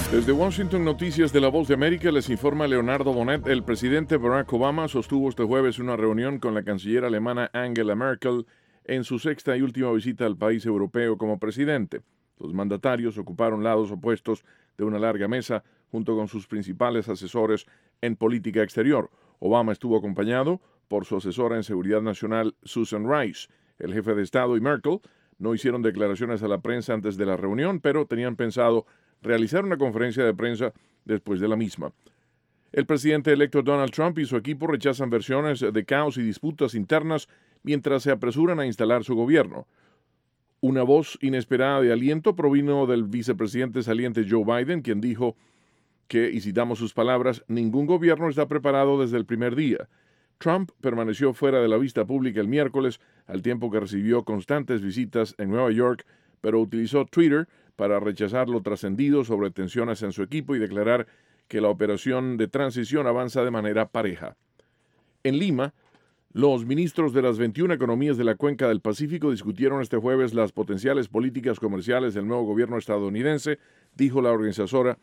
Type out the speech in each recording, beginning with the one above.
Desde Washington, Noticias de La Voz de América, les informa Leonardo Bonet. El presidente Barack Obama sostuvo este jueves una reunión con la canciller alemana Angela Merkel en su sexta y última visita al país europeo como presidente. Los mandatarios ocuparon lados opuestos de una larga mesa junto con sus principales asesores en política exterior. Obama estuvo acompañado por su asesora en seguridad nacional, Susan Rice. El jefe de Estado y Merkel no hicieron declaraciones a la prensa antes de la reunión, pero tenían pensado realizar una conferencia de prensa después de la misma. El presidente electo Donald Trump y su equipo rechazan versiones de caos y disputas internas mientras se apresuran a instalar su gobierno. Una voz inesperada de aliento provino del vicepresidente saliente Joe Biden, quien dijo que, y citamos sus palabras, ningún gobierno está preparado desde el primer día. Trump permaneció fuera de la vista pública el miércoles, al tiempo que recibió constantes visitas en Nueva York, pero utilizó Twitter para rechazar lo trascendido sobre tensiones en su equipo y declarar que la operación de transición avanza de manera pareja. En Lima, los ministros de las 21 economías de la Cuenca del Pacífico discutieron este jueves las potenciales políticas comerciales del nuevo gobierno estadounidense, dijo la organizadora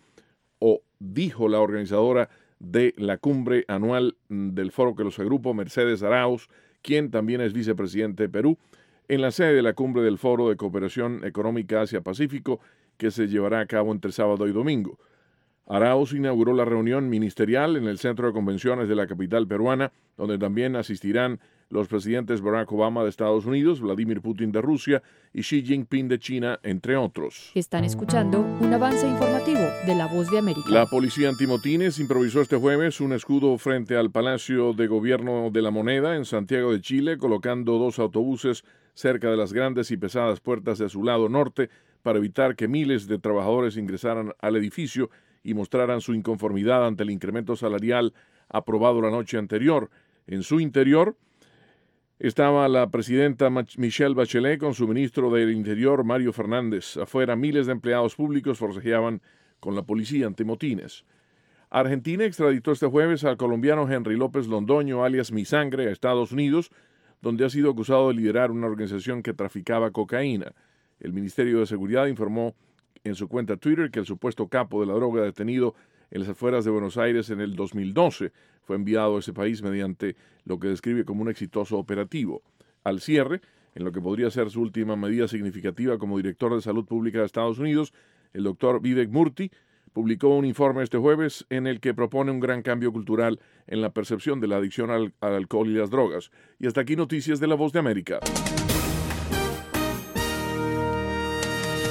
de la cumbre anual del foro que los agrupa, Mercedes Arauz, quien también es vicepresidente de Perú, en la sede de la cumbre del Foro de Cooperación Económica Asia-Pacífico, que se llevará a cabo entre sábado y domingo. Arauz inauguró la reunión ministerial en el Centro de Convenciones de la capital peruana, donde también asistirán los presidentes Barack Obama de Estados Unidos, Vladimir Putin de Rusia y Xi Jinping de China, entre otros. Están escuchando un avance informativo de La Voz de América. La policía antimotines improvisó este jueves un escudo frente al Palacio de Gobierno de la Moneda en Santiago de Chile, colocando 2 autobuses cerca de las grandes y pesadas puertas de su lado norte para evitar que miles de trabajadores ingresaran al edificio y mostraran su inconformidad ante el incremento salarial aprobado la noche anterior. En su interior estaba la presidenta Michelle Bachelet con su ministro del Interior, Mario Fernández. Afuera, miles de empleados públicos forcejeaban con la policía antimotines. Argentina extraditó este jueves al colombiano Henry López Londoño, alias Mi Sangre, a Estados Unidos, donde ha sido acusado de liderar una organización que traficaba cocaína. El Ministerio de Seguridad informó en su cuenta Twitter que el supuesto capo de la droga detenido en las afueras de Buenos Aires en el 2012 fue enviado a ese país mediante lo que describe como un exitoso operativo. Al cierre, en lo que podría ser su última medida significativa como director de Salud Pública de Estados Unidos, el doctor Vivek Murthy publicó un informe este jueves en el que propone un gran cambio cultural en la percepción de la adicción al alcohol y las drogas. Y hasta aquí Noticias de La Voz de América.